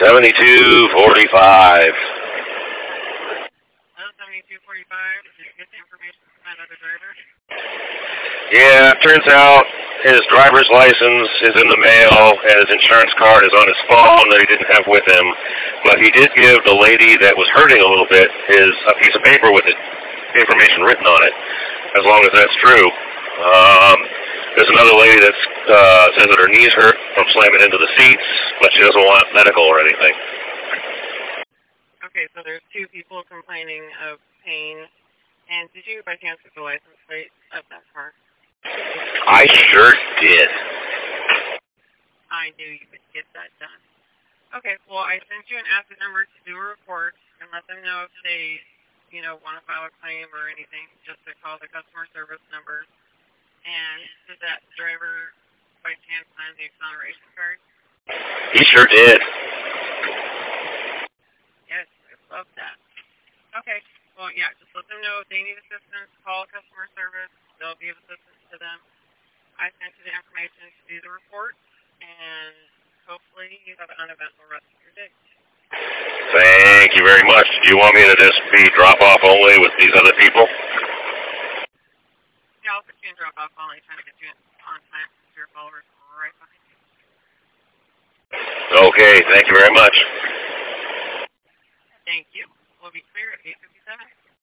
7245. 7245. Did you get the information from that other driver? Yeah, it turns out his driver's license is in the mail and his insurance card is on his phone that he didn't have with him. But he did give the lady that was hurting a little bit a piece of paper with information written on it, as long as that's true. There's another lady that says that her knees hurt from slamming into the seats, but she doesn't want medical or anything. Okay, so there's two people complaining of pain. And did you by chance get the license plate of that car? I sure did. I knew you could get that done. Okay, well, I sent you an asset number to do a report and let them know if they, want to file a claim or anything, just to call the customer service number. And did that driver by chance sign the exoneration card? He sure did. Yes, I love that. Okay, well, yeah, just let them know if they need assistance, call customer service. They'll be of assistance to them. I sent you the information to do the report, and hopefully you have an uneventful rest of your day. Thank you very much. Do you want me to just be drop-off only with these other people? Yeah, I'll put you in drop-off only, trying to get you on time with your followers right behind you. Okay, thank you very much. Thank you. We'll be clear at 8:57.